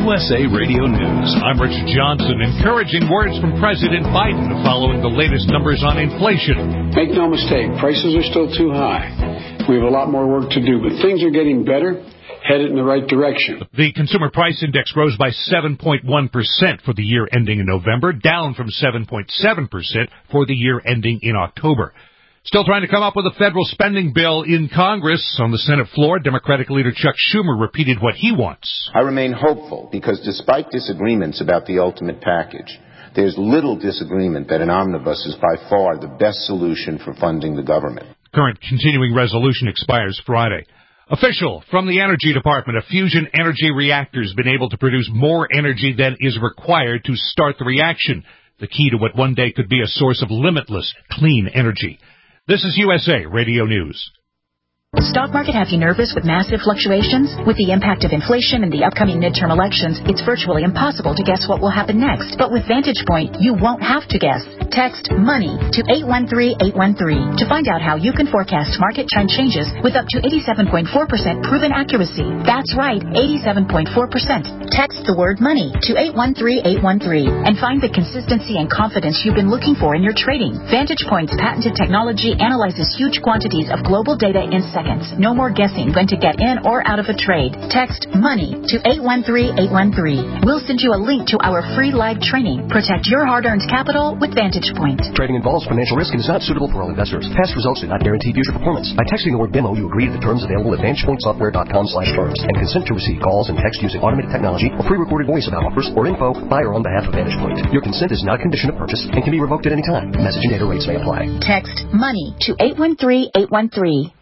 USA Radio News. I'm Richard Johnson. Encouraging words from President Biden following the latest numbers on inflation. Make no mistake, prices are still too high. We have a lot more work to do, but things are getting better, headed in the right direction. The Consumer Price Index rose by 7.1% for the year ending in November, down from 7.7% for the year ending in October. Still trying to come up with a federal spending bill in Congress. On the Senate floor, Democratic leader Chuck Schumer repeated what he wants. I remain hopeful because despite disagreements about the ultimate package, there's little disagreement that an omnibus is by far the best solution for funding the government. Current continuing resolution expires Friday. Official from the Energy Department, a fusion energy reactor has been able to produce more energy than is required to start the reaction, the key to what one day could be a source of limitless, clean energy. This is USA Radio News. Stock market have you nervous with massive fluctuations? With the impact of inflation and the upcoming midterm elections, it's virtually impossible to guess what will happen next. But with Vantage Point, you won't have to guess. Text MONEY to 813-813 to find out how you can forecast market trend changes with up to 87.4% proven accuracy. That's right, 87.4%. Text the word MONEY to 813-813 and find the consistency and confidence you've been looking for in your trading. Vantage Point's patented technology analyzes huge quantities of global data in seconds. No more guessing when to get in or out of a trade. Text MONEY to 813-813. We'll send you a link to our free live training. Protect your hard-earned capital with Vantage Point. Trading involves financial risk and is not suitable for all investors. Past results do not guarantee future performance. By texting the word demo, you agree to the terms available at VantagePointSoftware.com/terms and consent to receive calls and text using automated technology or pre-recorded voice about offers or info by or on behalf of Vantage Point. Your consent is not a condition of purchase and can be revoked at any time. Message and data rates may apply. Text MONEY to 813-813.